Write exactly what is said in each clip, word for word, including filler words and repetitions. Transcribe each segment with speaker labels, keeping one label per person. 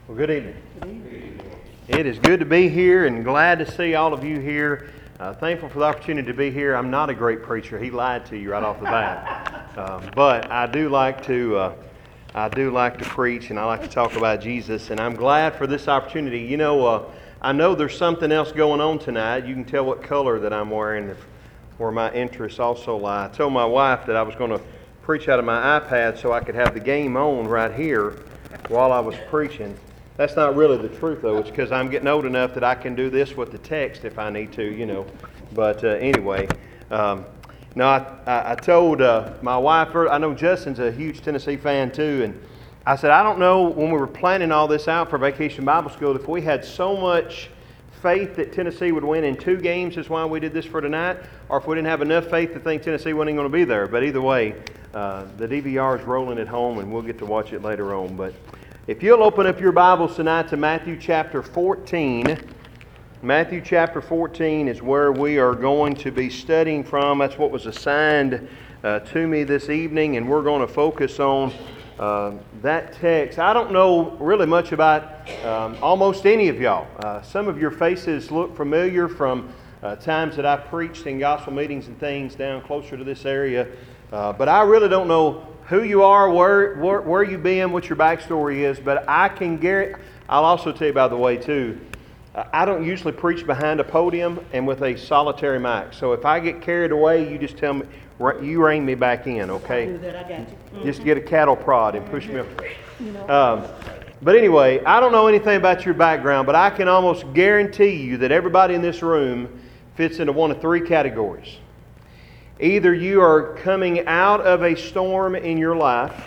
Speaker 1: Well, good evening. Good evening. It is good to be here and glad to see all of you here. Uh, thankful for the opportunity to be here. I'm not a great preacher. He lied to you right off the bat. Uh, but I do like to uh, I do like to preach, and I like to talk about Jesus. And I'm glad for this opportunity. You know, uh, I know there's something else going on tonight. You can tell what color that I'm wearing, if, where my interests also lie. I told my wife that I was going to preach out of my iPad so I could have the game on right here while I was preaching. That's not really the truth, though. It's because I'm getting old enough that I can do this with the text if I need to, you know. But uh, anyway, um, no, I, I, I told uh, my wife, I know Justin's a huge Tennessee fan too, and I said, I don't know, when we were planning all this out for Vacation Bible School, if we had so much faith that Tennessee would win in two games is why we did this for tonight, or if we didn't have enough faith to think Tennessee wasn't going to be there. But either way, uh, the D V R is rolling at home, and we'll get to watch it later on. But if you'll open up your Bibles tonight to Matthew chapter fourteen. Matthew chapter fourteen is where we are going to be studying from. That's what was assigned uh, to me this evening, and we're going to focus on uh, that text. I don't know really much about um, almost any of y'all. Uh, some of your faces look familiar from uh, times that I preached in gospel meetings and things down closer to this area, uh, but I really don't know who you are, where, where where you've been, what your backstory is. But I can guarantee, I'll also tell you, by the way, too, I don't usually preach behind a podium and with a solitary mic. So if I get carried away, you just tell me, you rein me back in, okay?
Speaker 2: I'll do that, I got you. Mm-hmm.
Speaker 1: Just get a cattle prod and push me up. Um, but anyway, I don't know anything about your background, but I can almost guarantee you that everybody in this room fits into one of three categories. Either you are coming out of a storm in your life,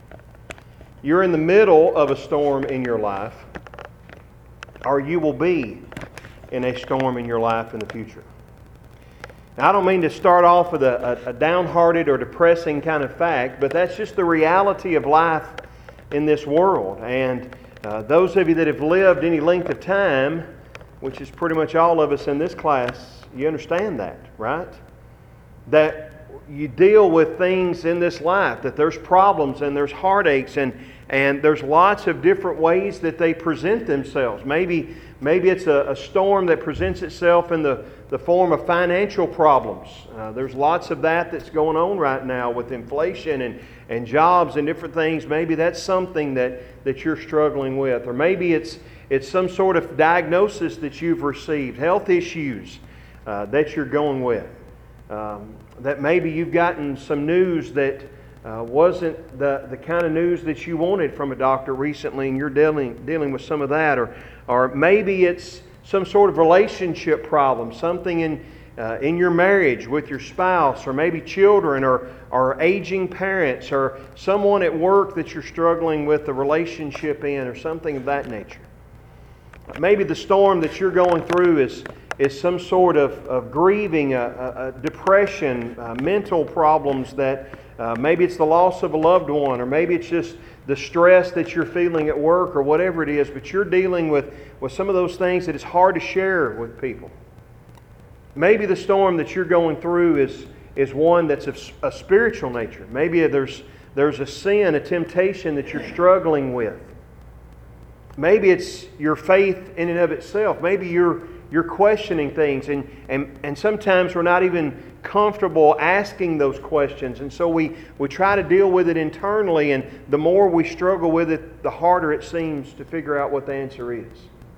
Speaker 1: you're in the middle of a storm in your life, or you will be in a storm in your life in the future. Now, I don't mean to start off with a, a, a downhearted or depressing kind of fact, but that's just the reality of life in this world. And uh, those of you that have lived any length of time, which is pretty much all of us in this class, you understand that, right? That you deal with things in this life, that there's problems and there's heartaches and, and there's lots of different ways that they present themselves. Maybe maybe it's a, a storm that presents itself in the, the form of financial problems. Uh, there's lots of that that's going on right now with inflation and, and jobs and different things. Maybe that's something that, that you're struggling with. Or maybe it's, it's some sort of diagnosis that you've received, health issues uh, that you're going with. Um, that maybe you've gotten some news that uh, wasn't the, the kind of news that you wanted from a doctor recently, and you're dealing dealing with some of that. Or or maybe it's some sort of relationship problem, something in uh, in your marriage with your spouse, or maybe children, or or aging parents, or someone at work that you're struggling with a relationship in, or something of that nature. Maybe the storm that you're going through is is some sort of, of grieving, a, a, a depression, uh, mental problems that uh, maybe it's the loss of a loved one, or maybe it's just the stress that you're feeling at work, or whatever it is, but you're dealing with, with some of those things that it's hard to share with people. Maybe the storm that you're going through is, is one that's of a spiritual nature. Maybe there's, there's a sin, a temptation that you're struggling with. Maybe it's your faith in and of itself. Maybe you're You're questioning things, and, and, and sometimes we're not even comfortable asking those questions. And so we, we try to deal with it internally, and the more we struggle with it, the harder it seems to figure out what the answer is.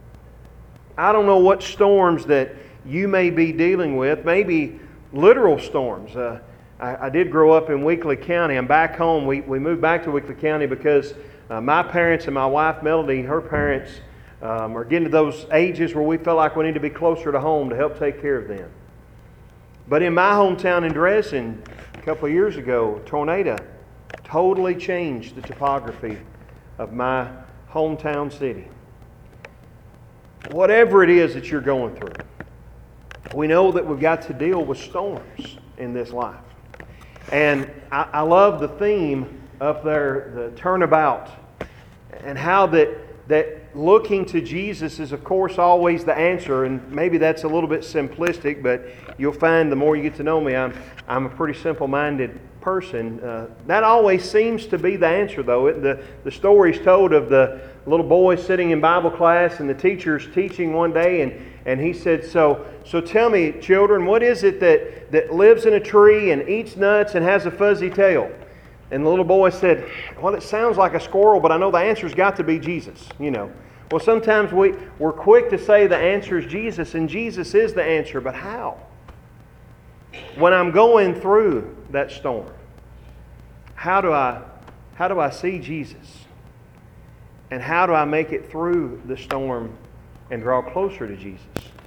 Speaker 1: I don't know what storms that you may be dealing with, maybe literal storms. Uh, I, I did grow up in Weakley County. I'm back home. We, we moved back to Weakley County because uh, my parents and my wife, Melody, her parents, Um, or getting to those ages where we felt like we need to be closer to home to help take care of them. But in my hometown in Dresden, a couple of years ago, a tornado totally changed the topography of my hometown city. Whatever it is that you're going through, we know that we've got to deal with storms in this life. And I, I love the theme up there, the turnabout, and how that that looking to Jesus is, of course, always the answer. And maybe that's a little bit simplistic, but you'll find the more you get to know me, I'm I'm a pretty simple-minded person. Uh, that always seems to be the answer, though. It, the, the story's told of the little boy sitting in Bible class and the teacher's teaching one day, and, and he said, so, so tell me, children, what is it that, that lives in a tree and eats nuts and has a fuzzy tail? And the little boy said, well, it sounds like a squirrel, but I know the answer's got to be Jesus, you know. Well, sometimes we, we're quick to say the answer is Jesus, and Jesus is the answer, but how? When I'm going through that storm, how do I, how do I see Jesus? And how do I make it through the storm and draw closer to Jesus?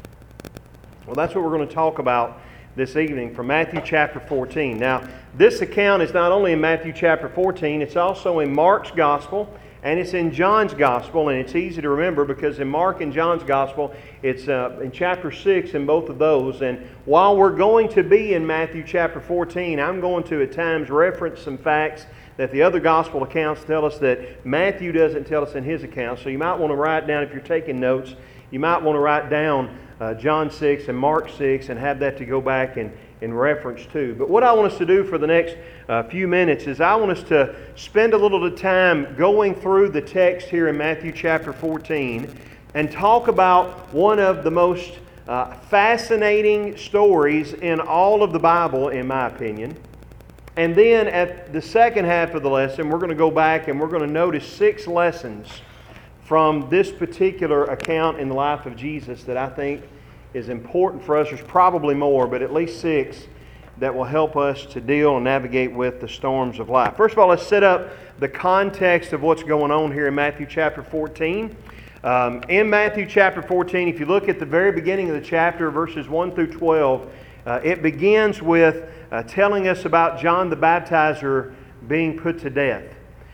Speaker 1: Well, that's what we're going to talk about this evening from Matthew chapter fourteen. Now, this account is not only in Matthew chapter fourteen, it's also in Mark's Gospel, and it's in John's Gospel, and it's easy to remember because in Mark and John's Gospel, it's uh, in chapter six in both of those. And while we're going to be in Matthew chapter fourteen, I'm going to at times reference some facts that the other Gospel accounts tell us that Matthew doesn't tell us in his account. So you might want to write down, if you're taking notes, you might want to write down uh, John six and Mark six and have that to go back and in reference to. But what I want us to do for the next uh, few minutes is I want us to spend a little of time going through the text here in Matthew chapter fourteen and talk about one of the most uh, fascinating stories in all of the Bible, in my opinion. And then at the second half of the lesson, we're going to go back and we're going to notice six lessons from this particular account in the life of Jesus that I think is important for us. There's probably more, but at least six that will help us to deal and navigate with the storms of life. First of all, let's set up the context of what's going on here in Matthew chapter fourteen. Um, in Matthew chapter fourteen, if you look at the very beginning of the chapter, verses one through twelve, uh, it begins with uh, telling us about John the Baptizer being put to death.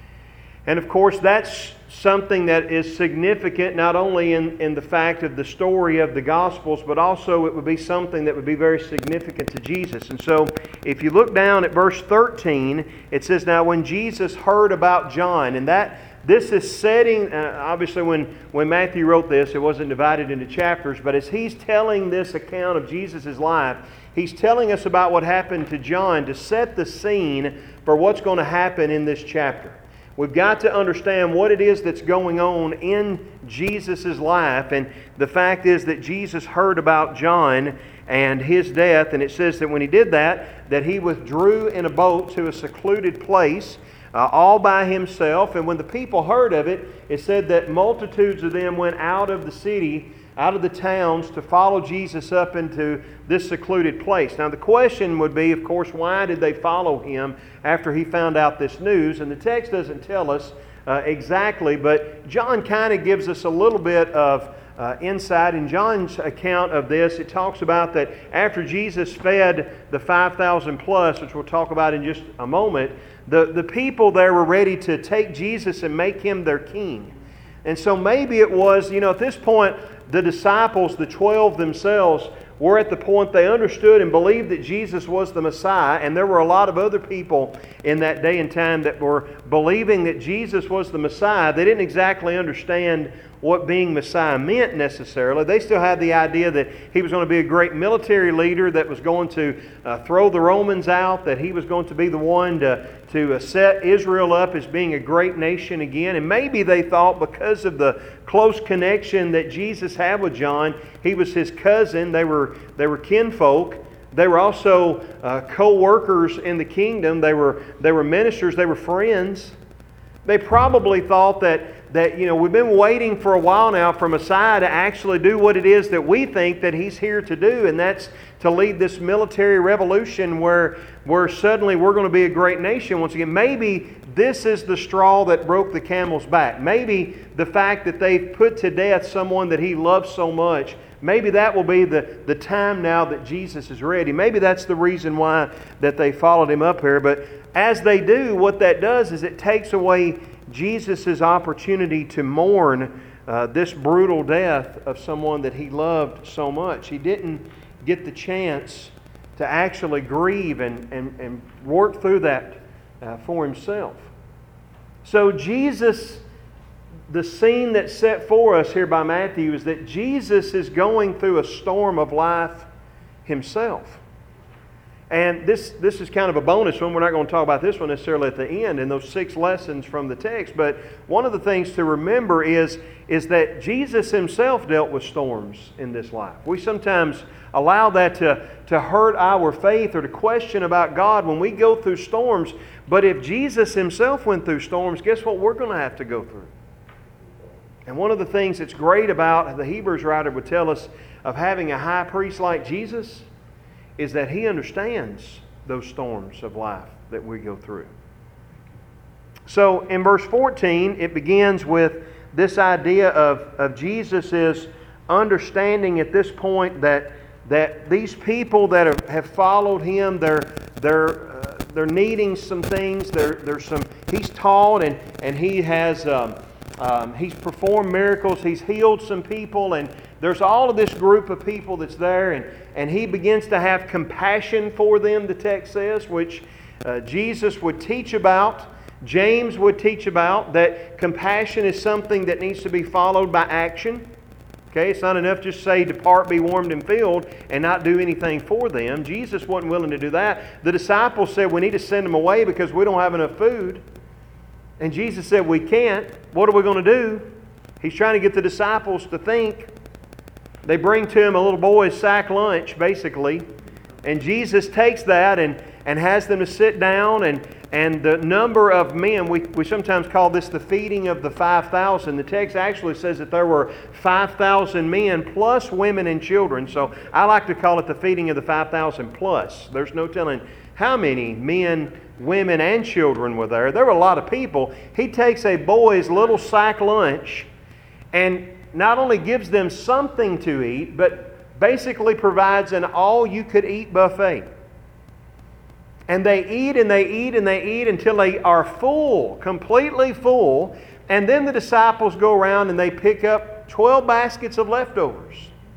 Speaker 1: And of course, that's something that is significant not only in, in the fact of the story of the Gospels, but also it would be something that would be very significant to Jesus. And so, if you look down at verse thirteen, it says, now when Jesus heard about John, and that this is setting, uh, obviously when, when Matthew wrote this, it wasn't divided into chapters, but as he's telling this account of Jesus' life, he's telling us about what happened to John to set the scene for what's going to happen in this chapter. We've got to understand what it is that's going on in Jesus' life. And the fact is that Jesus heard about John and his death. And it says that when he did that, that he withdrew in a boat to a secluded place uh, all by himself. And when the people heard of it, it said that multitudes of them went out of the city, out of the towns, to follow Jesus up into this secluded place. Now the question would be, of course, why did they follow him after he found out this news? And the text doesn't tell us uh, exactly, but John kind of gives us a little bit of uh, insight. In John's account of this, it talks about that after Jesus fed the five thousand plus, which we'll talk about in just a moment, the, the people there were ready to take Jesus and make him their king. And so maybe it was, you know, at this point, the disciples, the twelve themselves, were at the point they understood and believed that Jesus was the Messiah. And there were a lot of other people in that day and time that were believing that Jesus was the Messiah. They didn't exactly understand what being Messiah meant necessarily. They still had the idea that he was going to be a great military leader that was going to uh, throw the Romans out, that he was going to be the one to, to uh, set Israel up as being a great nation again. And maybe they thought because of the close connection that Jesus had with John, he was his cousin, they were, they were kinfolk. They were also uh, co-workers in the kingdom. They were, they were ministers. They were friends. They probably thought that that, you know, we've been waiting for a while now for Messiah to actually do what it is that we think that He's here to do, and that's to lead this military revolution where, where suddenly we're going to be a great nation once again. Maybe this is the straw that broke the camel's back. Maybe the fact that they've put to death someone that He loves so much, maybe that will be the, the time now that Jesus is ready. Maybe that's the reason why that they followed Him up here. But as they do, what that does is it takes away Jesus' opportunity to mourn uh, this brutal death of someone that He loved so much. He didn't get the chance to actually grieve and, and, and work through that uh, for Himself. So Jesus, the scene that's set for us here by Matthew is that Jesus is going through a storm of life Himself. And this, this is kind of a bonus one. We're not going to talk about this one necessarily at the end in those six lessons from the text. But one of the things to remember is, is that Jesus Himself dealt with storms in this life. We sometimes allow that to, to hurt our faith or to question about God when we go through storms. But if Jesus Himself went through storms, guess what we're going to have to go through? And one of the things that's great about, the Hebrews writer would tell us, of having a high priest like Jesus is that He understands those storms of life that we go through. So in verse fourteen, it begins with this idea of, of Jesus' understanding at this point that, that these people that have, have followed Him, they're, they're, uh, they're needing some things. There, there's some, He's taught and, and He has um, um, He's performed miracles. He's healed some people, and there's all of this group of people that's there, and, and He begins to have compassion for them, the text says, which uh, Jesus would teach about. James would teach about that compassion is something that needs to be followed by action. Okay, it's not enough just say, depart, be warmed and filled, and not do anything for them. Jesus wasn't willing to do that. The disciples said, we need to send them away because we don't have enough food. And Jesus said, we can't. What are we going to do? He's trying to get the disciples to think. They bring to Him a little boy's sack lunch, basically. And Jesus takes that and, and has them to sit down. And, and the number of men, we, we sometimes call this the feeding of the five thousand. The text actually says that there were five thousand men plus women and children. So I like to call it the feeding of the five thousand plus. There's no telling how many men, women, and children were there. There were a lot of people. He takes a boy's little sack lunch and not only gives them something to eat, but basically provides an all-you-could-eat buffet. And they eat and they eat and they eat until they are full, completely full. And then the disciples go around and they pick up twelve baskets of leftovers.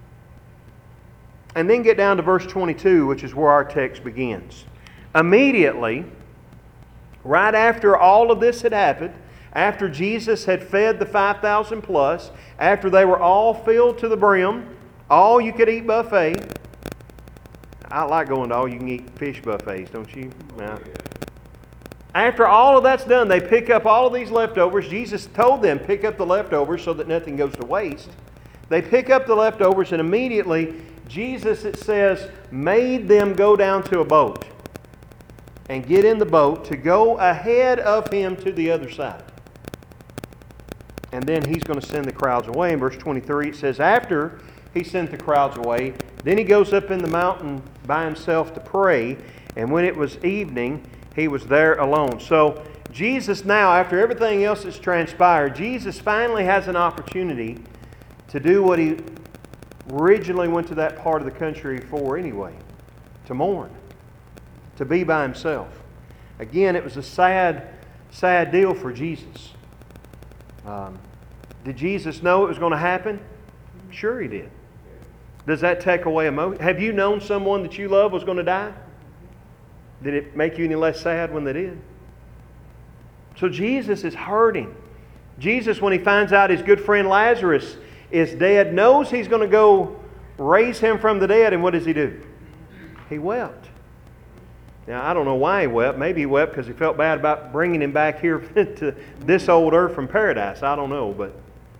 Speaker 1: And then get down to verse twenty-two, which is where our text begins. Immediately, right after all of this had happened, after Jesus had fed the five thousand plus, after they were all filled to the brim, all you could eat buffet. I like going to all you can eat fish buffets, don't you? Yeah. After all of that's done, they pick up all of these leftovers. Jesus told them, pick up the leftovers so that nothing goes to waste. They pick up the leftovers, and immediately Jesus, it says, made them go down to a boat and get in the boat to go ahead of Him to the other side. And then He's going to send the crowds away. In verse twenty-three, it says, after He sent the crowds away, then He goes up in the mountain by Himself to pray. And when it was evening, He was there alone. So Jesus now, after everything else that's transpired, Jesus finally has an opportunity to do what He originally went to that part of the country for anyway, to mourn, to be by Himself. Again, it was a sad, sad deal for Jesus. Um, did Jesus know it was going to happen? Sure He did. Does that take away emotion? Have you known someone that you love was going to die? Did it make you any less sad when they did? So Jesus is hurting. Jesus, when He finds out his good friend Lazarus is dead, knows He's going to go raise him from the dead, and what does He do? He wept. Now, I don't know why He wept. Maybe He wept because He felt bad about bringing him back here to this old earth from paradise. I don't know, but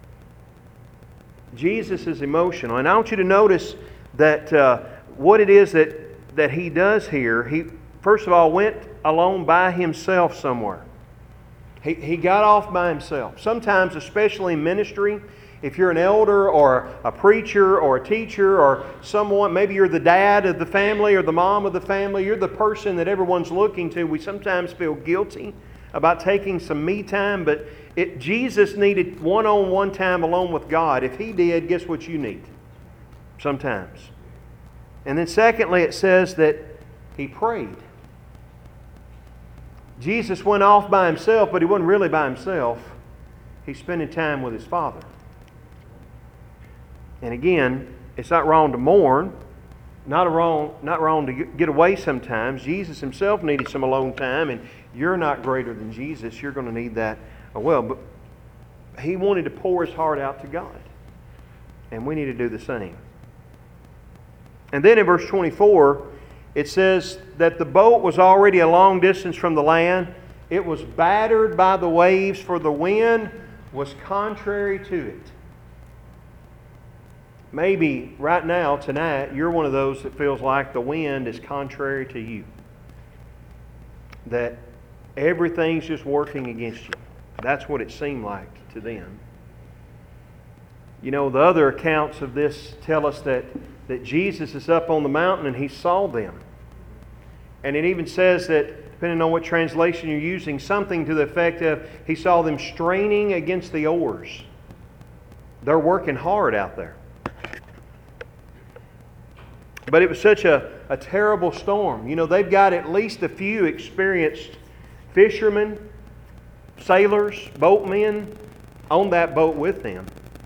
Speaker 1: Jesus is emotional. And I want you to notice that uh, what it is that, that He does here. He, first of all, went alone by Himself somewhere. He, he got off by Himself. Sometimes, especially in ministry, if you're an elder or a preacher or a teacher or someone, maybe you're the dad of the family or the mom of the family, you're the person that everyone's looking to, we sometimes feel guilty about taking some me time, but it, Jesus needed one-on-one time alone with God. If He did, guess what you need? Sometimes. And then secondly, it says that He prayed. Jesus went off by Himself, but He wasn't really by Himself. He's spending time with His Father. And again, it's not wrong to mourn, not wrong, not wrong to get away sometimes. Jesus Himself needed some alone time, and you're not greater than Jesus. You're going to need that as well. But He wanted to pour His heart out to God, and we need to do the same. And then in verse twenty-four, It says that the boat was already a long distance from the land. It was battered by the waves, for the wind was contrary to it. Maybe right now, tonight, you're one of those that feels like the wind is contrary to you. That everything's just working against you. That's what it seemed like to them. You know, the other accounts of this tell us that, that Jesus is up on the mountain and He saw them. And it even says that, depending on what translation you're using, something to the effect of He saw them straining against the oars. They're working hard out there. But it was such a, a terrible storm. You know, they've got at least a few experienced fishermen, sailors, boatmen on that boat with them.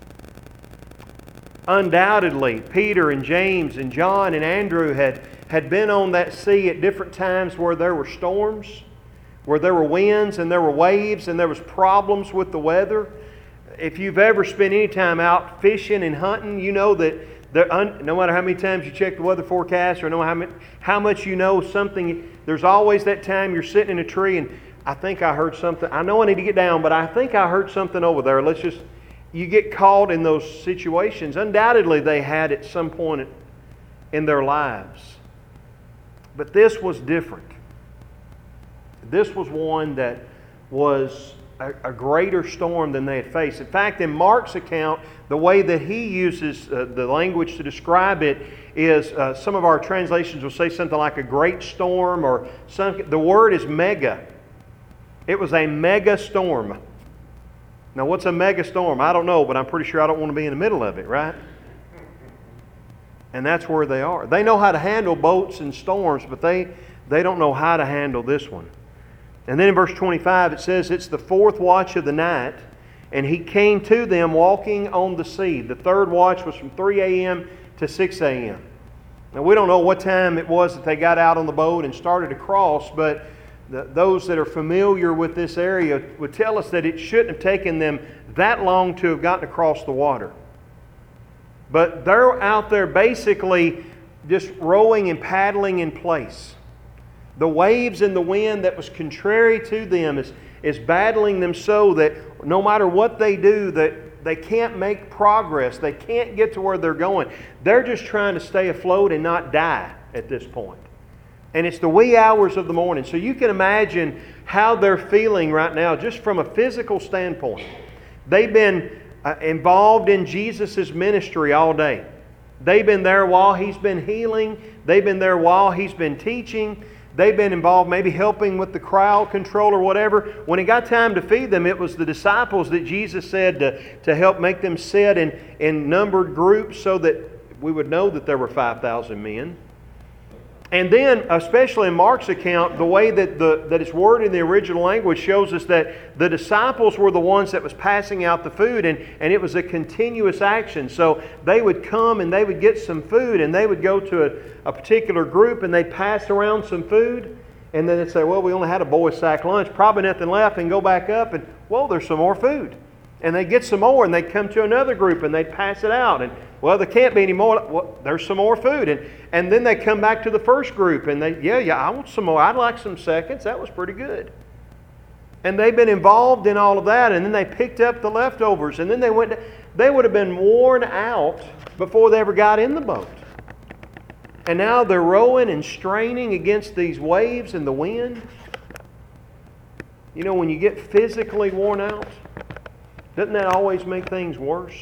Speaker 1: Undoubtedly, Peter and James and John and Andrew had, had been on that sea at different times where there were storms, where there were winds and there were waves and there was problems with the weather. If you've ever spent any time out fishing and hunting, you know that there, no matter how many times you check the weather forecast or know how much, how much you know something, there's always that time you're sitting in a tree and I think I heard something. I know I need to get down, but I think I heard something over there. Let's just... You get caught in those situations. Undoubtedly, they had at some point in their lives. But this was different. This was one that was a, a greater storm than they had faced. In fact, in Mark's account, the way that he uses uh, the language to describe it is, uh, some of our translations will say something like a great storm, or some, the word is mega. It was a mega storm. Now, what's a mega storm? I don't know, but I'm pretty sure I don't want to be in the middle of it, right? And that's where they are. They know how to handle boats and storms, but they, they don't know how to handle this one. And then in verse twenty-five, it says, it's the fourth watch of the night, and He came to them walking on the sea. The third watch was from three a.m. to six a.m. Now, we don't know what time it was that they got out on the boat and started to cross, but The, those that are familiar with this area would tell us that it shouldn't have taken them that long to have gotten across the water. But they're out there basically just rowing and paddling in place. The waves and the wind that was contrary to them is, is battling them so that no matter what they do, that they can't make progress. They can't get to where they're going. They're just trying to stay afloat and not die at this point. And it's the wee hours of the morning. So you can imagine how they're feeling right now just from a physical standpoint. They've been uh, involved in Jesus' ministry all day. They've been there while He's been healing. They've been there while He's been teaching. They've been involved maybe helping with the crowd control or whatever. When it got time to feed them, it was the disciples that Jesus said to, to help make them sit in, in numbered groups so that we would know that there were five thousand men. And then, especially in Mark's account, the way that the that it's worded in the original language shows us that the disciples were the ones that was passing out the food, and, and it was a continuous action. So they would come and they would get some food, and they would go to a, a particular group and they'd pass around some food, and then they'd say, well, we only had a boy's sack lunch, probably nothing left, and go back up, and, well, there's some more food. And they'd get some more, and they'd come to another group, and they'd pass it out. And, well, there can't be any more. Well, there's some more food. And, and then they come back to the first group, and they, yeah, yeah, I want some more. I'd like some seconds. That was pretty good. And they've been involved in all of that, and then they picked up the leftovers, and then they went, they would have been worn out before they ever got in the boat. And now they're rowing and straining against these waves and the wind. You know, when you get physically worn out, doesn't that always make things worse?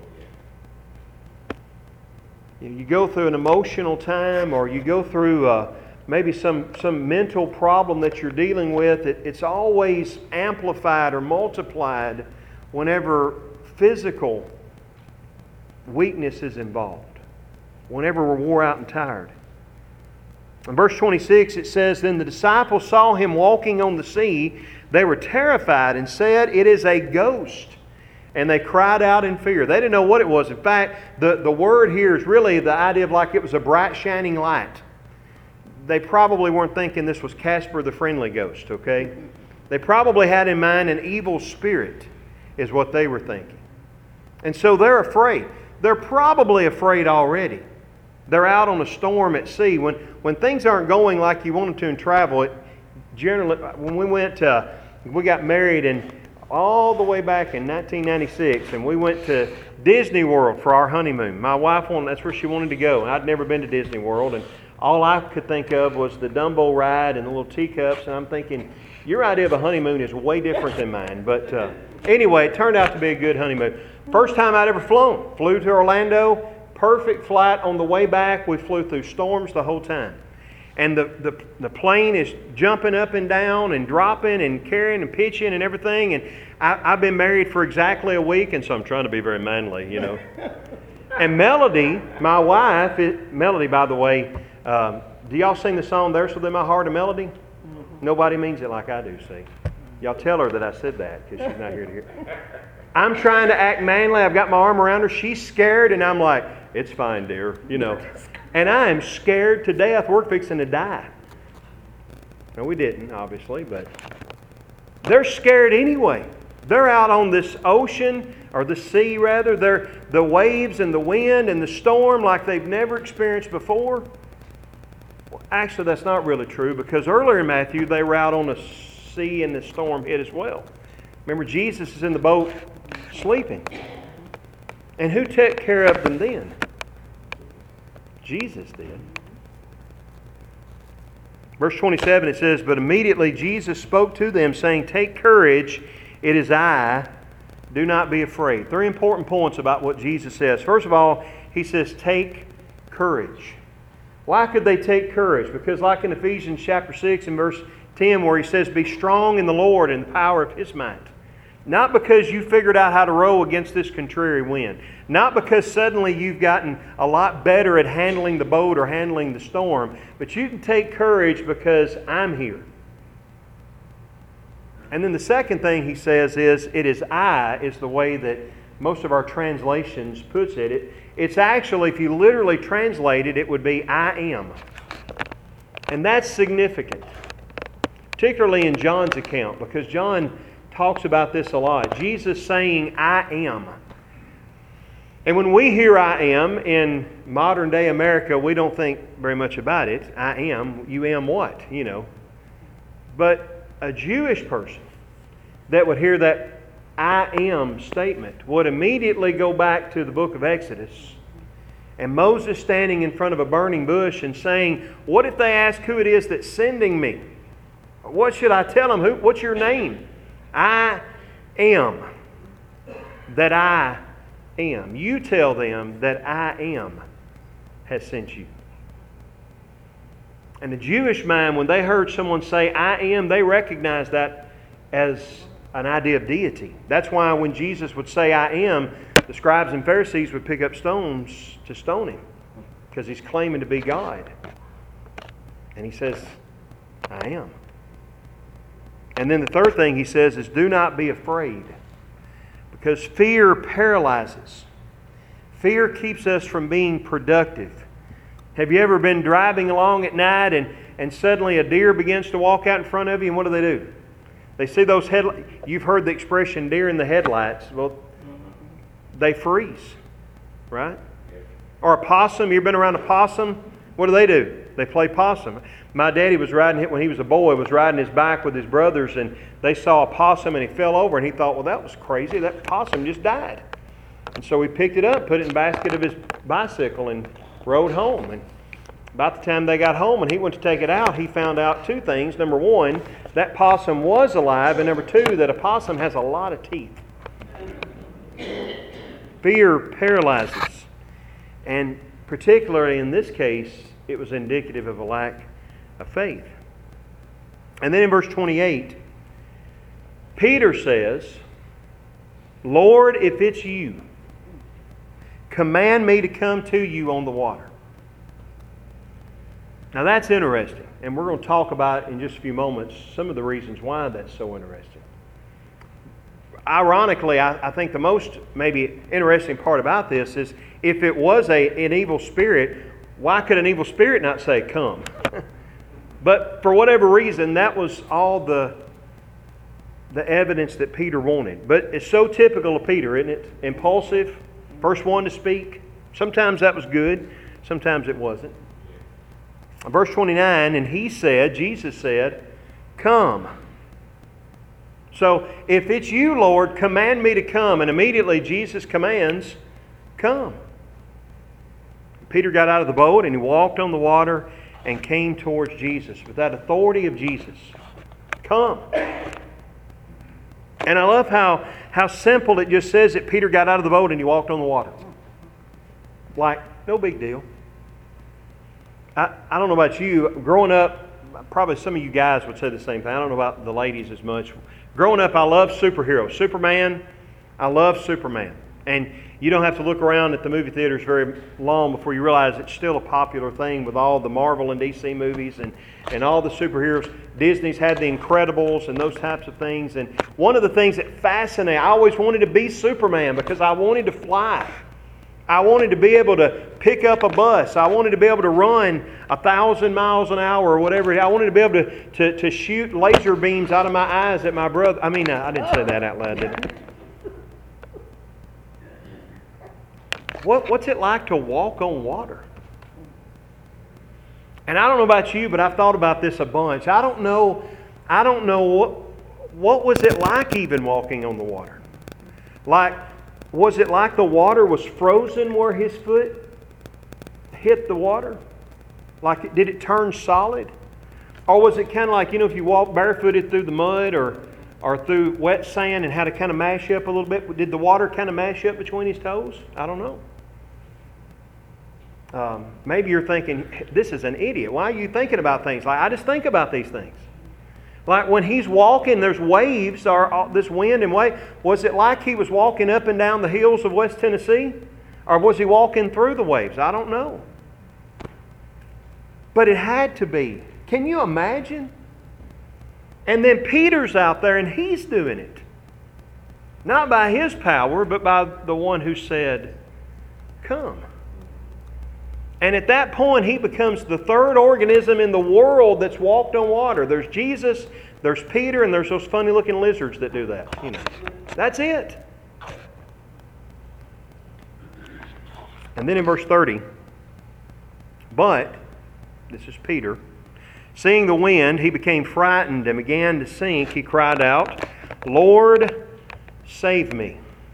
Speaker 1: You go through an emotional time, or you go through uh, maybe some, some mental problem that you're dealing with. It, it's always amplified or multiplied whenever physical weakness is involved, whenever we're wore out and tired. In verse twenty-six it says, then the disciples saw Him walking on the sea. They were terrified and said, it is a ghost. And they cried out in fear. They didn't know what it was. In fact, the, the word here is really the idea of like it was a bright shining light. They probably weren't thinking this was Casper the Friendly Ghost, okay? They probably had in mind an evil spirit is what they were thinking. And so they're afraid. They're probably afraid already. They're out on a storm at sea. When when things aren't going like you want them to in travel, it generally, when we went to, we got married and all the way back in nineteen ninety-six, and we went to Disney World for our honeymoon. My wife wanted, that's where she wanted to go. I'd never been to Disney World, and all I could think of was the Dumbo ride and the little teacups, and I'm thinking, your idea of a honeymoon is way different than mine. But uh, anyway, it turned out to be a good honeymoon. First time I'd ever flown. Flew to Orlando, perfect flight. On the way back, we flew through storms the whole time. And the, the, the plane is jumping up and down and dropping and carrying and pitching and everything. And I, I've been married for exactly a week, and so I'm trying to be very manly, you know. And Melody, my wife, it, Melody, by the way, um, do y'all sing the song, There's Within My Heart a Melody? Mm-hmm. Nobody means it like I do, see. Y'all tell her that I said that because she's not here to hear. I'm trying to act manly. I've got my arm around her. She's scared, and I'm like, it's fine, dear, you know. And I am scared to death. We're fixing to die. No, we didn't, obviously, but they're scared anyway. They're out on this ocean, or the sea rather. They're the waves and the wind and the storm like they've never experienced before. Well, actually, that's not really true, because earlier in Matthew, they were out on the sea and the storm hit as well. Remember, Jesus is in the boat sleeping. And who took care of them then? Jesus did. Verse twenty-seven, it says, But immediately Jesus spoke to them, saying, Take courage, it is I, do not be afraid. Three important points about what Jesus says. First of all, He says, take courage. Why could they take courage? Because like in Ephesians chapter six and verse ten, where He says, Be strong in the Lord and the power of His might. Not because you figured out how to row against this contrary wind. Not because suddenly you've gotten a lot better at handling the boat or handling the storm. But you can take courage because I'm here. And then the second thing He says is, it is I, is the way that most of our translations puts it. it. It's actually, if you literally translate it, it would be I am. And that's significant. Particularly in John's account, because John talks about this a lot. Jesus saying, I am. And when we hear I am in modern day America, we don't think very much about it. I am. You am what? You know. But a Jewish person that would hear that I am statement would immediately go back to the book of Exodus. And Moses standing in front of a burning bush and saying, what if they ask who it is that's sending me? What should I tell them? Who, what's your name? I am that I am. You tell them that I am has sent you. And the Jewish mind, when they heard someone say I am, they recognized that as an idea of deity. That's why when Jesus would say I am, the scribes and Pharisees would pick up stones to stone Him, because He's claiming to be God. And He says, I am. And then the third thing He says is, do not be afraid. Because fear paralyzes. Fear keeps us from being productive. Have you ever been driving along at night and, and suddenly a deer begins to walk out in front of you, and what do they do? They see those headlights. You've heard the expression deer in the headlights. Well, they freeze, right? Or a possum. You've been around a possum? What do they do? They play possum. My daddy was riding, when he was a boy, was riding his bike with his brothers, and they saw a possum and he fell over, and he thought, well, that was crazy. That possum just died. And so he picked it up, put it in the basket of his bicycle, and rode home. And about the time they got home and he went to take it out, he found out two things. Number one, that possum was alive, and number two, that a possum has a lot of teeth. Fear paralyzes. And particularly in this case, it was indicative of a lack of faith. And then in verse twenty-eight, Peter says, Lord, if it's you, command me to come to you on the water. Now that's interesting, and we're going to talk about in just a few moments some of the reasons why that's so interesting. Ironically, I, I think the most maybe interesting part about this is, if it was a, an evil spirit, why could an evil spirit not say, come? But for whatever reason, that was all the, the evidence that Peter wanted. But it's so typical of Peter, isn't it? Impulsive, first one to speak. Sometimes that was good. sometimes it wasn't. Verse twenty-nine, and he said, Jesus said, come. So, if it's you, Lord, command me to come. And immediately Jesus commands, come. Peter got out of the boat and he walked on the water and came towards Jesus with that authority of Jesus. Come. And I love how, how simple it just says that Peter got out of the boat and he walked on the water. Like, no big deal. I, I don't know about you. Growing up, probably some of you guys would say the same thing. I don't know about the ladies as much. Growing up, I loved superheroes. Superman, I love Superman. And you don't have to look around at the movie theaters very long before you realize it's still a popular thing with all the Marvel and D C movies and, and all the superheroes. Disney's had the Incredibles and those types of things. And one of the things that fascinated, I always wanted to be Superman because I wanted to fly. I wanted to be able to pick up a bus. I wanted to be able to run a thousand miles an hour or whatever. I wanted to be able to, to, to shoot laser beams out of my eyes at my brother. I mean, I didn't say that out loud, did I? What, what's it like to walk on water? And I don't know about you, but I've thought about this a bunch. I don't know, I don't know what, what was it like even walking on the water? Like, was it like the water was frozen where his foot hit the water? Like, did it turn solid? Or was it kind of like, you know, if you walk barefooted through the mud or, or through wet sand and had to kind of mash up a little bit, did the water kind of mash up between his toes? I don't know. Um, maybe you're thinking, this is an idiot. Why are you thinking about things? Like, I just think about these things. Like when he's walking, there's waves, or this wind and wave. Was it like he was walking up and down the hills of West Tennessee? Or was he walking through the waves? I don't know. But it had to be. Can you imagine? And then Peter's out there and he's doing it. Not by his power, but by the one who said, come. And at that point, he becomes the third organism in the world that's walked on water. There's Jesus, there's Peter, and there's those funny-looking lizards that do that. You know, that's it. And then in verse thirty, but, this is Peter, seeing the wind, he became frightened and began to sink. He cried out, Lord, save me.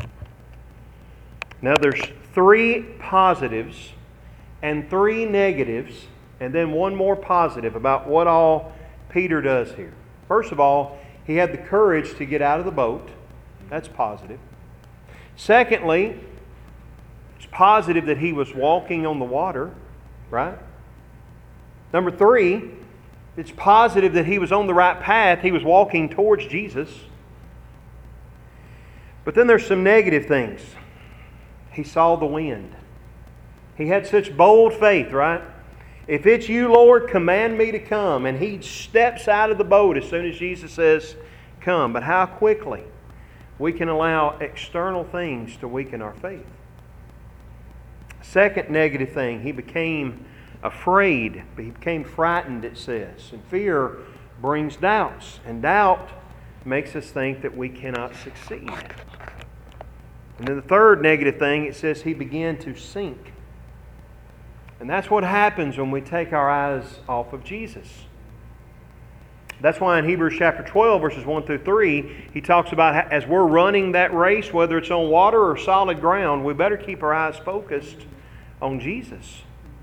Speaker 1: Now there's three positives and three negatives, and then one more positive about what all Peter does here. First of all, he had the courage to get out of the boat. That's positive. Secondly, it's positive that he was walking on the water, right? Number three, it's positive that he was on the right path. He was walking towards Jesus. But then there's some negative things. He saw the wind. He had such bold faith, right? If it's you, Lord, command me to come. And he steps out of the boat as soon as Jesus says, come. But how quickly we can allow external things to weaken our faith. Second negative thing, he became afraid. He became frightened, it says. And fear brings doubts. And doubt makes us think that we cannot succeed. And then the third negative thing, it says he began to sink. And that's what happens when we take our eyes off of Jesus. That's why in Hebrews chapter twelve, verses one through three, he talks about how, as we're running that race, whether it's on water or solid ground, we better keep our eyes focused on Jesus.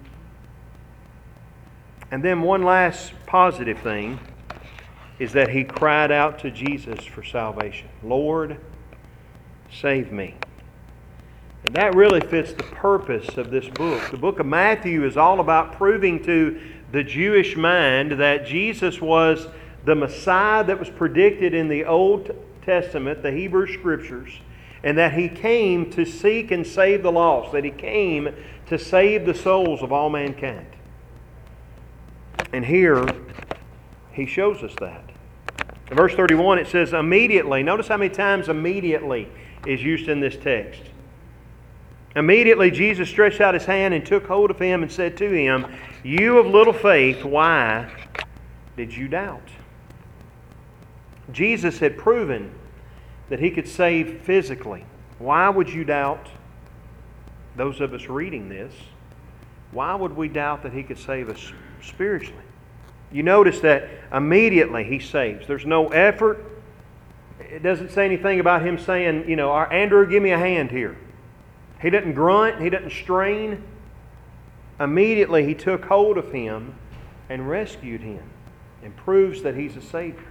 Speaker 1: And then one last positive thing is that he cried out to Jesus for salvation. Lord, save me. And that really fits the purpose of this book. The book of Matthew is all about proving to the Jewish mind that Jesus was the Messiah that was predicted in the Old Testament, the Hebrew Scriptures, and that He came to seek and save the lost, that He came to save the souls of all mankind. And here, He shows us that. In verse thirty-one, it says, immediately. Notice how many times immediately is used in this text. Immediately Jesus stretched out His hand and took hold of him and said to him, you of little faith, why did you doubt? Jesus had proven that He could save physically. Why would you doubt? Those of us reading this, why would we doubt that He could save us spiritually? You notice that immediately He saves. There's no effort. It doesn't say anything about Him saying, you know, Andrew, give me a hand here. He doesn't grunt. He doesn't strain. Immediately He took hold of him and rescued him and proves that He's a Savior.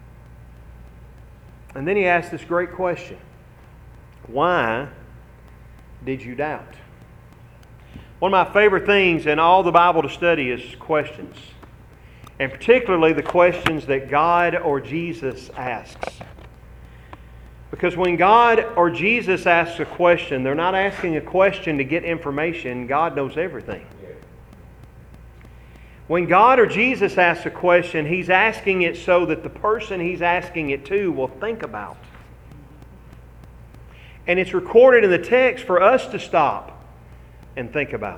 Speaker 1: And then He asked this great question. Why did you doubt? One of my favorite things in all the Bible to study is questions. And particularly the questions that God or Jesus asks. Because when God or Jesus asks a question, they're not asking a question to get information. God knows everything. When God or Jesus asks a question, He's asking it so that the person He's asking it to will think about. And it's recorded in the text for us to stop and think about.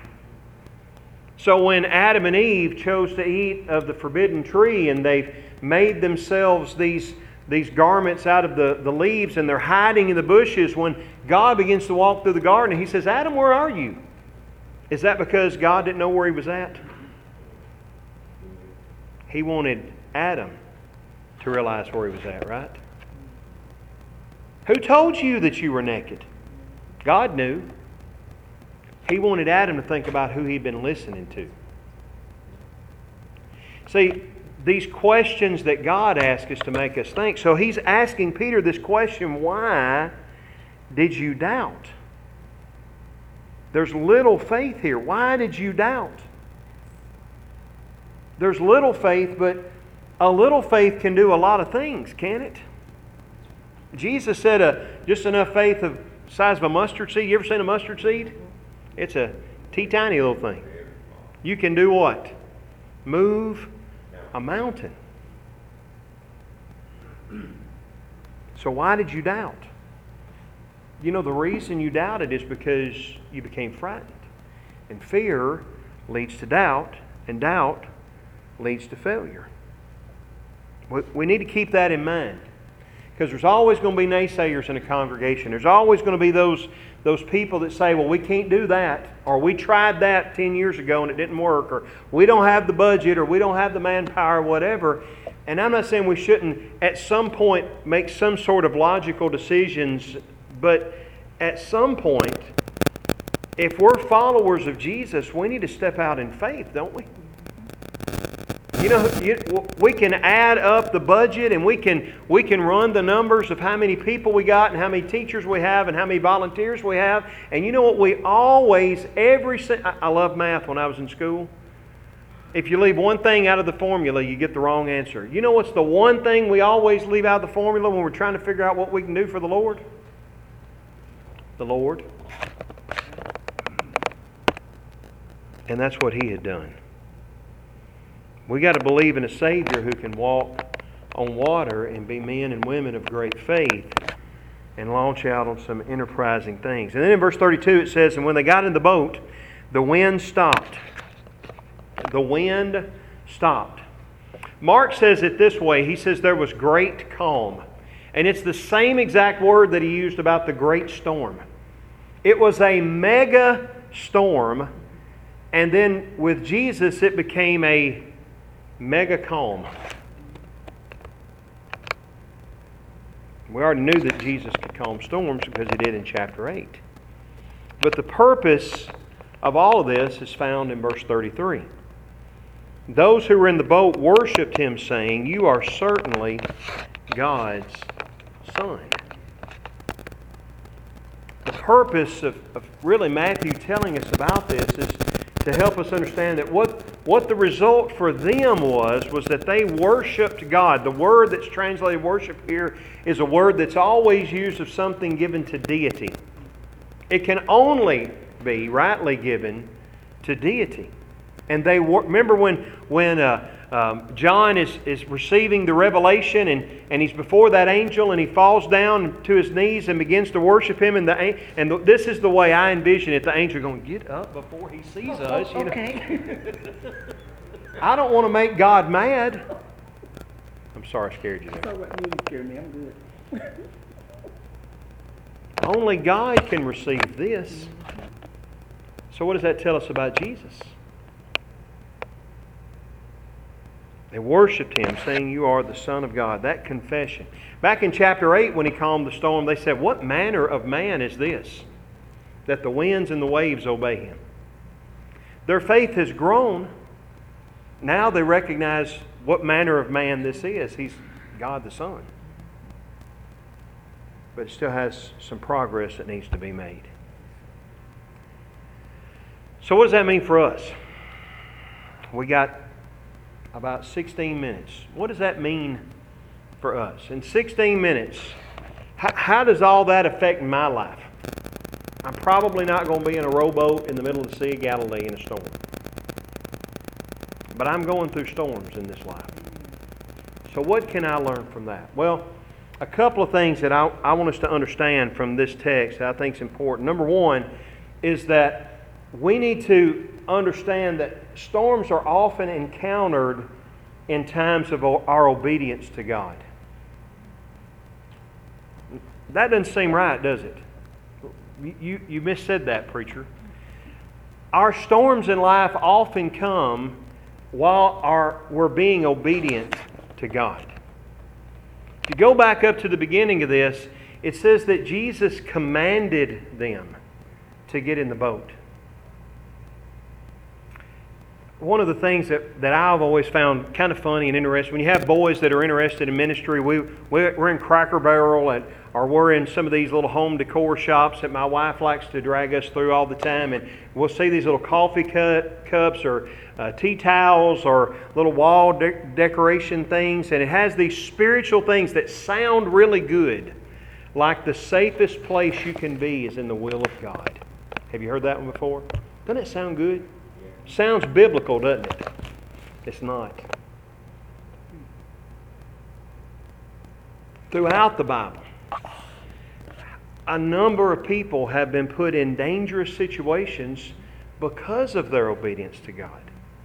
Speaker 1: So when Adam and Eve chose to eat of the forbidden tree and they've made themselves these, these garments out of the, the leaves and they're hiding in the bushes, when God begins to walk through the garden, He says, Adam, where are you? Is that because God didn't know where He was at? He wanted Adam to realize where he was at, right? Who told you that you were naked? God knew. He wanted Adam to think about who he'd been listening to. See, these questions that God asks is to make us think. So He's asking Peter this question, why did you doubt? There's little faith here. Why did you doubt? There's little faith, but a little faith can do a lot of things, can't it? Jesus said uh, just enough faith of the size of a mustard seed. You ever seen a mustard seed? It's a teeny-tiny little thing. You can do what? Move a mountain. So why did you doubt? You know, the reason you doubted is because you became frightened. And fear leads to doubt, and doubt leads to failure. We need to keep that in mind. Because there's always going to be naysayers in a congregation. There's always going to be those, those people that say, well, we can't do that. Or we tried that ten years ago and it didn't work. Or we don't have the budget. Or we don't have the manpower. Whatever. And I'm not saying we shouldn't at some point make some sort of logical decisions. But at some point, if we're followers of Jesus, we need to step out in faith, don't we? You know, you, we can add up the budget and we can we can run the numbers of how many people we got and how many teachers we have and how many volunteers we have. And you know what? We always, every... I love math when I was in school. If you leave one thing out of the formula, you get the wrong answer. You know what's the one thing we always leave out of the formula when we're trying to figure out what we can do for the Lord? The Lord. And that's what He had done. We got to believe in a Savior who can walk on water and be men and women of great faith and launch out on some enterprising things. And then in verse thirty-two it says, and when they got in the boat, the wind stopped. The wind stopped. Mark says it this way. He says there was great calm. And it's the same exact word that he used about the great storm. It was a mega storm. And then with Jesus it became a mega calm. We already knew that Jesus could calm storms because He did in chapter eight. But the purpose of all of this is found in verse thirty-three. Those who were in the boat worshipped Him, saying, you are certainly God's Son. The purpose of, of really Matthew telling us about this is to help us understand that what, what the result for them was, was that they worshipped God. The word that's translated worship here is a word that's always used of something given to deity. It can only be rightly given to deity. And they remember when, when uh, um, John is, is receiving the revelation and, and he's before that angel and he falls down to his knees and begins to worship him. And, the, and the, this is the way I envision it. The angel going, get up before he sees oh, us. You okay. know? I don't want to make God mad. I'm sorry I scared you there.
Speaker 2: That's all right. You didn't scare me. I'm good.
Speaker 1: Only God can receive this. So what does that tell us about Jesus? They worshipped Him, saying, "You are the Son of God." That confession. Back in chapter eight, when He calmed the storm, they said, "What manner of man is this, that the winds and the waves obey Him?" Their faith has grown. Now they recognize what manner of man this is. He's God the Son. But it still has some progress that needs to be made. So what does that mean for us? We got about sixteen minutes. What does that mean for us? In sixteen minutes, how, how does all that affect my life? I'm probably not going to be in a rowboat in the middle of the Sea of Galilee in a storm. But I'm going through storms in this life. So what can I learn from that? Well, a couple of things that I, I want us to understand from this text that I think is important. Number one is that we need to understand that storms are often encountered in times of our obedience to God. That doesn't seem right, does it? You, you missaid that, preacher. Our storms in life often come while our, we're being obedient to God. If you go back up to the beginning of this, it says that Jesus commanded them to get in the boat. One of the things that, that I've always found kind of funny and interesting, when you have boys that are interested in ministry, we, we're in Cracker Barrel and, or we're in some of these little home decor shops that my wife likes to drag us through all the time, and we'll see these little coffee cut, cups or uh, tea towels or little wall de- decoration things, and it has these spiritual things that sound really good, like the safest place you can be is in the will of God. Have you heard that one before? Doesn't it sound good? Sounds biblical, doesn't it? It's not. Throughout the Bible, a number of people have been put in dangerous situations because of their obedience to God.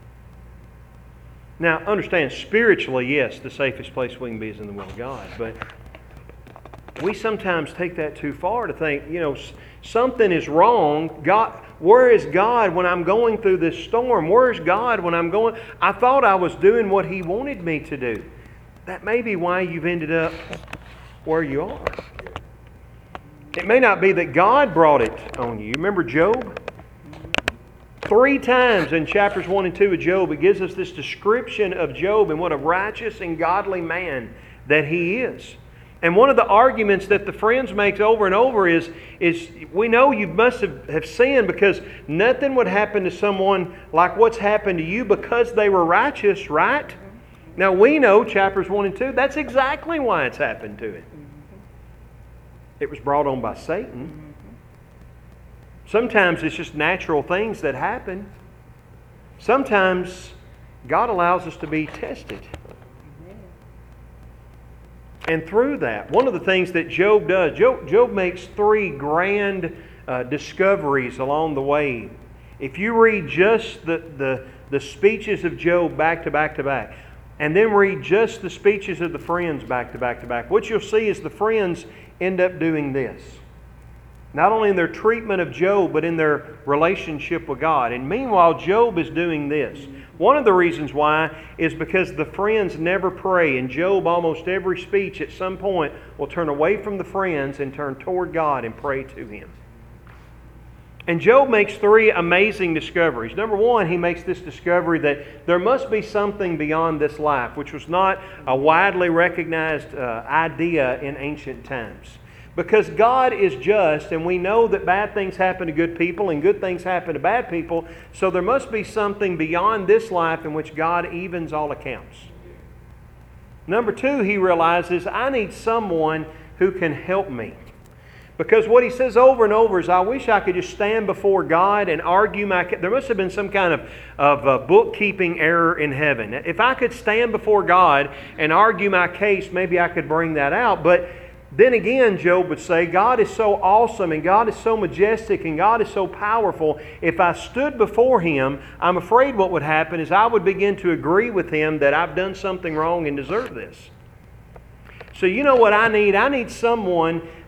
Speaker 1: Now, understand, spiritually, yes, the safest place we can be is in the will of God, but we sometimes take that too far to think, you know, something is wrong. God, where is God when I'm going through this storm? Where is God when I'm going? I thought I was doing what He wanted me to do. That may be why you've ended up where you are. It may not be that God brought it on you. Remember Job? Three times in chapters one and two of Job, it gives us this description of Job and what a righteous and godly man that he is. And one of the arguments that the friends make over and over is, is we know you must have, have sinned because nothing would happen to someone like what's happened to you because they were righteous, right? Now we know, chapters one and two, that's exactly why it's happened to it. It was brought on by Satan. Sometimes it's just natural things that happen. Sometimes God allows us to be tested. And through that, one of the things that Job does, Job, Job makes three grand uh, discoveries along the way. If you read just the, the, the speeches of Job back to back to back, and then read just the speeches of the friends back to back to back, what you'll see is the friends end up doing this. Not only in their treatment of Job, but in their relationship with God. And meanwhile, Job is doing this. One of the reasons why is because the friends never pray. And Job, almost every speech at some point, will turn away from the friends and turn toward God and pray to Him. And Job makes three amazing discoveries. Number one, he makes this discovery that there must be something beyond this life, which was not a widely recognized uh, idea in ancient times. Because God is just, and we know that bad things happen to good people and good things happen to bad people, so there must be something beyond this life in which God evens all accounts. Number two, he realizes, I need someone who can help me. Because what he says over and over is, I wish I could just stand before God and argue my case. There must have been some kind of, of uh, bookkeeping error in heaven. If I could stand before God and argue my case, maybe I could bring that out. But then again, Job would say, God is so awesome and God is so majestic and God is so powerful. If I stood before Him, I'm afraid what would happen is I would begin to agree with Him that I've done something wrong and deserve this. So you know what I need? I need someone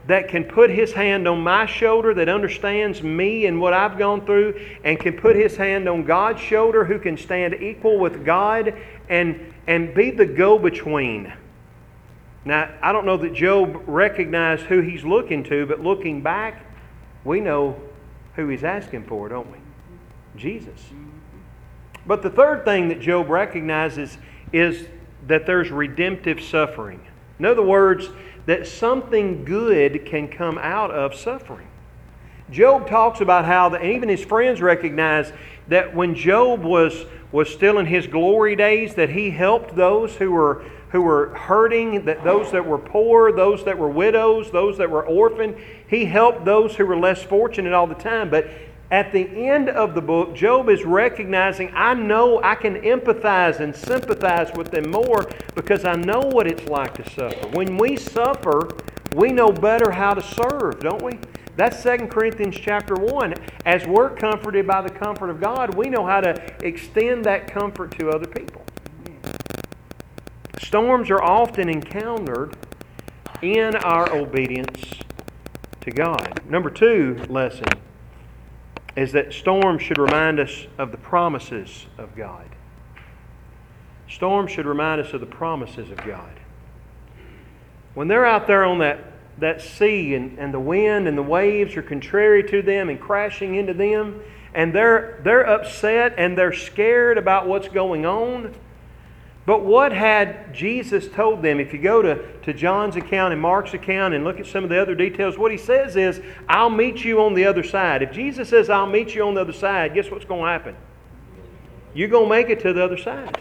Speaker 1: that can put His hand on my shoulder, that understands me and what I've gone through, and can put His hand on God's shoulder, who can stand equal with God and, and be the go-between. Now, I don't know that Job recognized who he's looking to, but looking back, we know who he's asking for, don't we? Jesus. But the third thing that Job recognizes is that there's redemptive suffering. In other words, that something good can come out of suffering. Job talks about how, the, and even his friends recognize that when Job was, was still in his glory days, that he helped those who were who were hurting, that those that were poor, those that were widows, those that were orphaned. He helped those who were less fortunate all the time. But at the end of the book, Job is recognizing, I know I can empathize and sympathize with them more because I know what it's like to suffer. When we suffer, we know better how to serve, don't we? That's Second Corinthians chapter one. As we're comforted by the comfort of God, we know how to extend that comfort to other people. Storms are often encountered in our obedience to God. Number two lesson is that storms should remind us of the promises of God. Storms should remind us of the promises of God. When they're out there on that, that sea and, and the wind and the waves are contrary to them and crashing into them, and they're, they're upset and they're scared about what's going on. But what had Jesus told them? If you go to, to John's account and Mark's account and look at some of the other details, what He says is, I'll meet you on the other side. If Jesus says, I'll meet you on the other side, guess what's going to happen? You're going to make it to the other side.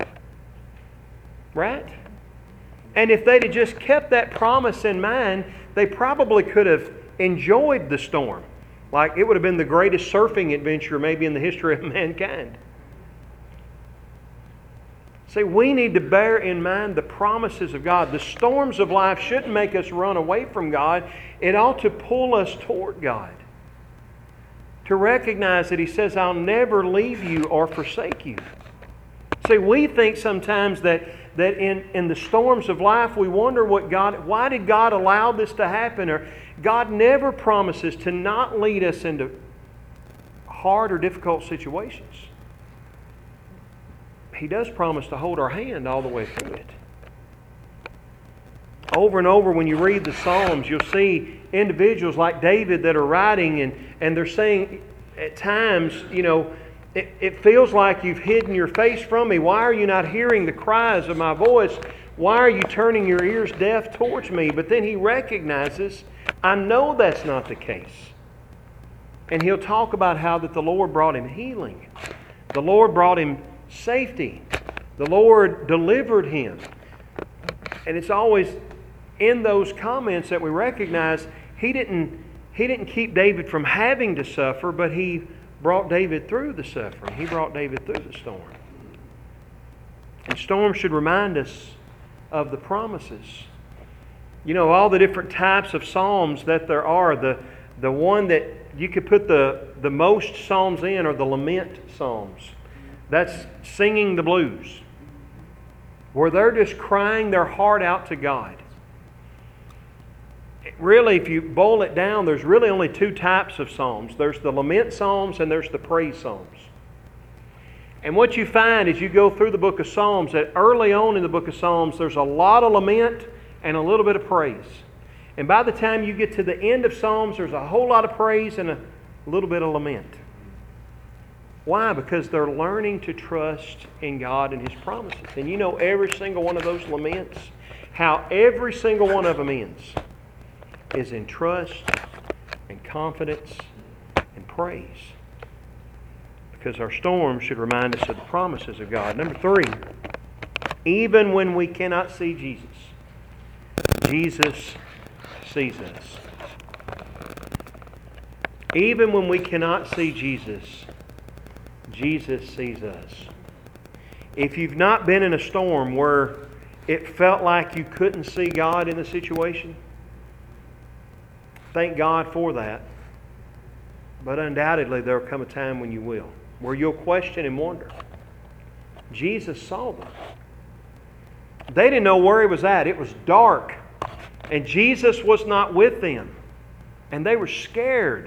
Speaker 1: Right? And if they'd have just kept that promise in mind, they probably could have enjoyed the storm. Like it would have been the greatest surfing adventure maybe in the history of mankind. See, we need to bear in mind the promises of God. The storms of life shouldn't make us run away from God. It ought to pull us toward God. To recognize that He says, I'll never leave you or forsake you. See, we think sometimes that, that in, in the storms of life we wonder what God, why did God allow this to happen? Or God never promises to not lead us into hard or difficult situations. He does promise to hold our hand all the way through it. Over and over when you read the Psalms, you'll see individuals like David that are writing and, and they're saying at times, you know, it, it feels like you've hidden your face from me. Why are you not hearing the cries of my voice? Why are you turning your ears deaf towards me? But then he recognizes, I know that's not the case. And he'll talk about how that the Lord brought him healing. The Lord brought him safety. The Lord delivered him. And it's always in those comments that we recognize he didn't, he didn't keep David from having to suffer, but He brought David through the suffering. He brought David through the storm. And storms should remind us of the promises. You know, all the different types of psalms that there are, the, the one that you could put the, the most psalms in are the lament psalms. That's singing the blues, where they're just crying their heart out to God. Really, if you boil it down, there's really only two types of psalms. There's the lament psalms and there's the praise psalms. And what you find as you go through the book of Psalms, that early on in the book of Psalms, there's a lot of lament and a little bit of praise. And by the time you get to the end of Psalms, there's a whole lot of praise and a little bit of lament. Why? Because they're learning to trust in God and His promises. And you know every single one of those laments, how every single one of them ends, is in trust and confidence and praise. Because our storms should remind us of the promises of God. Number three, even when we cannot see Jesus, Jesus sees us. Even when we cannot see Jesus, Jesus sees us. If you've not been in a storm where it felt like you couldn't see God in the situation, thank God for that. But undoubtedly there will come a time when you will, where you'll question and wonder. Jesus saw them. They didn't know where He was at. It was dark. And Jesus was not with them. And they were scared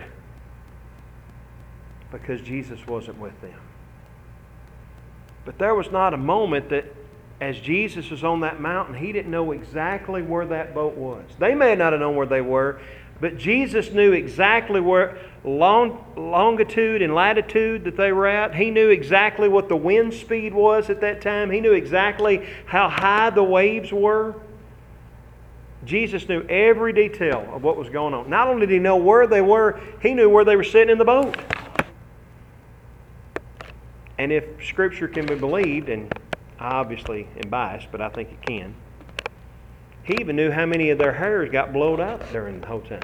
Speaker 1: because Jesus wasn't with them. But there was not a moment that as Jesus was on that mountain, He didn't know exactly where that boat was. They may not have known where they were, but Jesus knew exactly where long, longitude and latitude that they were at. He knew exactly what the wind speed was at that time. He knew exactly how high the waves were. Jesus knew every detail of what was going on. Not only did He know where they were, He knew where they were sitting in the boat. And if Scripture can be believed, and I obviously am biased, but I think it can, He even knew how many of their hairs got blowed out during the whole time.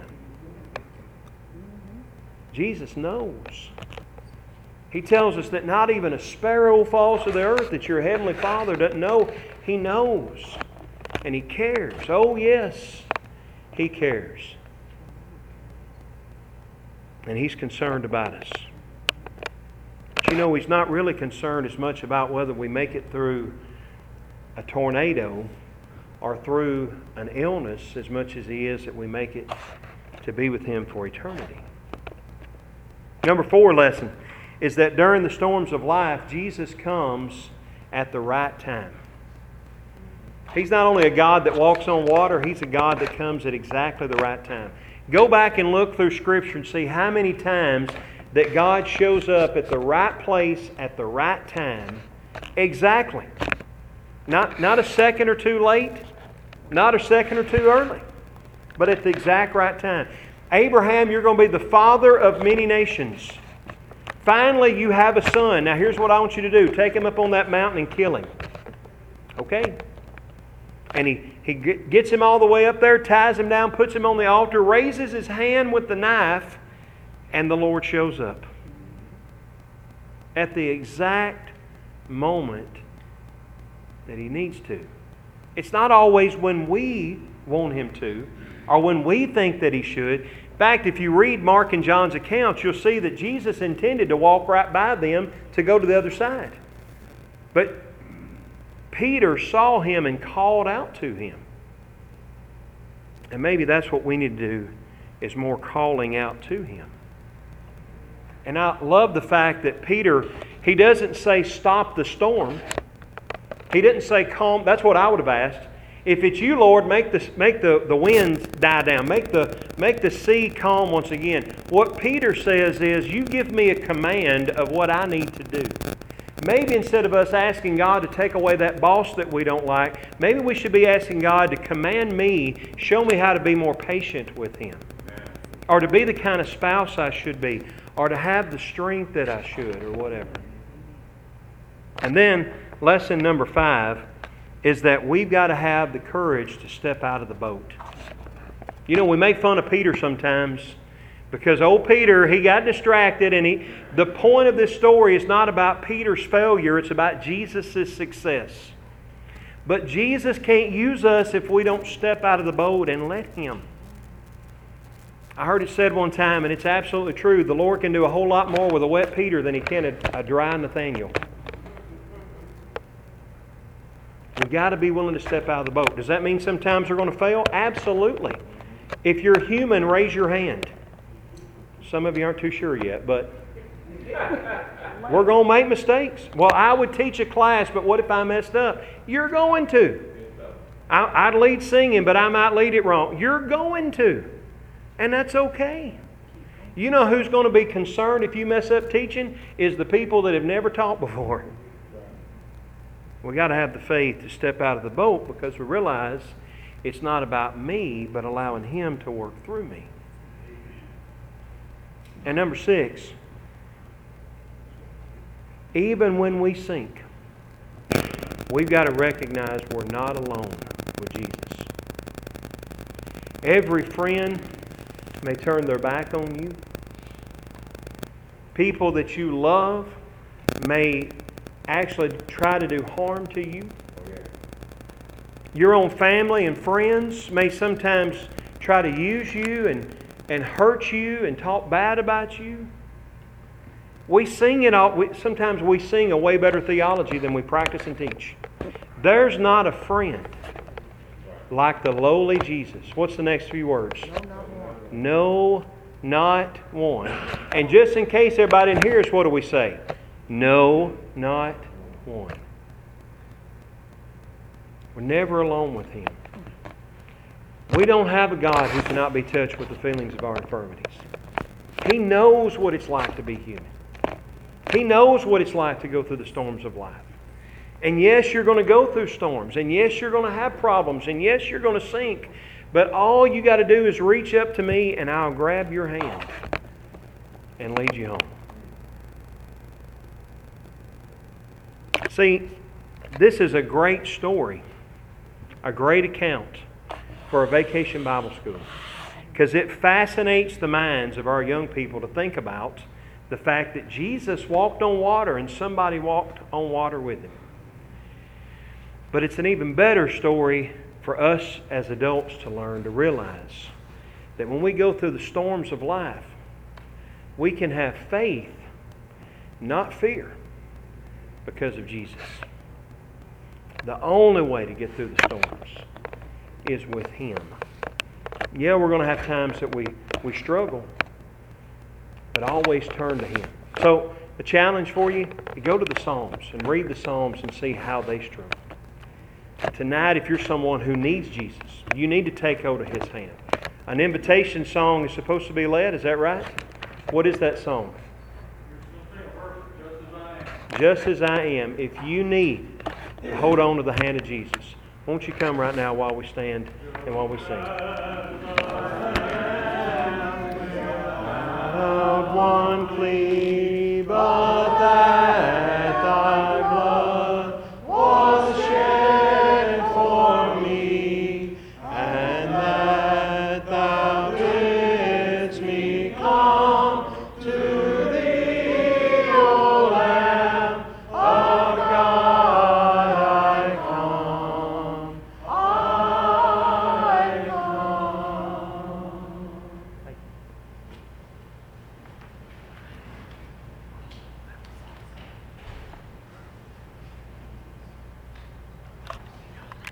Speaker 1: Jesus knows. He tells us that not even a sparrow falls to the earth that your Heavenly Father doesn't know. He knows. And He cares. Oh yes, He cares. And He's concerned about us. But you know, He's not really concerned as much about whether we make it through a tornado or through an illness as much as He is that we make it to be with Him for eternity. Number four lesson is that during the storms of life, Jesus comes at the right time. He's not only a God that walks on water, He's a God that comes at exactly the right time. Go back and look through Scripture and see how many times that God shows up at the right place at the right time. Exactly. Not, not a second or two late, not a second or two early, but at the exact right time. Abraham, you're going to be the father of many nations. Finally, you have a son. Now, here's what I want you to do. Take him up on that mountain and kill him. Okay? And he, he gets him all the way up there, ties him down, puts him on the altar, raises his hand with the knife, and the Lord shows up. At the exact moment that He needs to. It's not always when we want Him to, or when we think that He should. In fact, if you read Mark and John's accounts, you'll see that Jesus intended to walk right by them to go to the other side. But Peter saw Him and called out to Him. And maybe that's what we need to do, is more calling out to Him. And I love the fact that Peter, he doesn't say stop the storm. He didn't say calm. That's what I would have asked. If it's You, Lord, make the, make the, the winds die down. Make the, make the sea calm once again. What Peter says is, You give me a command of what I need to do. Maybe instead of us asking God to take away that boss that we don't like, maybe we should be asking God to command me, show me how to be more patient with Him. Or to be the kind of spouse I should be. Or to have the strength that I should, or whatever. And then, lesson number five is that we've got to have the courage to step out of the boat. You know, we make fun of Peter sometimes because old Peter, he got distracted, and he. The point of this story is not about Peter's failure, it's about Jesus' success. But Jesus can't use us if we don't step out of the boat and let Him. I heard it said one time, and it's absolutely true, the Lord can do a whole lot more with a wet Peter than He can a, a dry Nathaniel. We've got to be willing to step out of the boat. Does that mean sometimes we're going to fail? Absolutely. If you're human, raise your hand. Some of you aren't too sure yet, but we're going to make mistakes. Well, I would teach a class, but what if I messed up? You're going to. I, I'd lead singing, but I might lead it wrong. You're going to. And that's okay. You know who's going to be concerned if you mess up teaching? Is the people that have never taught before. We've got to have the faith to step out of the boat because we realize it's not about me, but allowing Him to work through me. And number six, even when we sink, we've got to recognize we're not alone with Jesus. Every friend may turn their back on you. People that you love may actually try to do harm to you. Your own family and friends may sometimes try to use you and, and hurt you and talk bad about you. We sing it all. We, sometimes we sing a way better theology than we practice and teach. There's not a friend like the lowly Jesus. What's the next few words? No, not one. And just in case everybody didn't hear us, what do we say? No, not one. We're never alone with Him. We don't have a God who cannot be touched with the feelings of our infirmities. He knows what it's like to be human. He knows what it's like to go through the storms of life. And yes, you're going to go through storms. And yes, you're going to have problems. And yes, you're going to sink. But all you got to do is reach up to me and I'll grab your hand and lead you home. See, this is a great story, a great account for a vacation Bible school, because it fascinates the minds of our young people to think about the fact that Jesus walked on water and somebody walked on water with Him. But it's an even better story for us as adults to learn to realize that when we go through the storms of life, we can have faith, not fear, because of Jesus. The only way to get through the storms is with Him. Yeah, we're going to have times that we, we struggle, but always turn to Him. So, the challenge for you, you go to the Psalms and read the Psalms and see how they struggle. Tonight, if you're someone who needs Jesus, you need to take hold of His hand. An invitation song is supposed to be led, is that right? What is that song? Just as I am. If you need to hold on to the hand of Jesus, won't you come right now while we stand and while we sing? One clean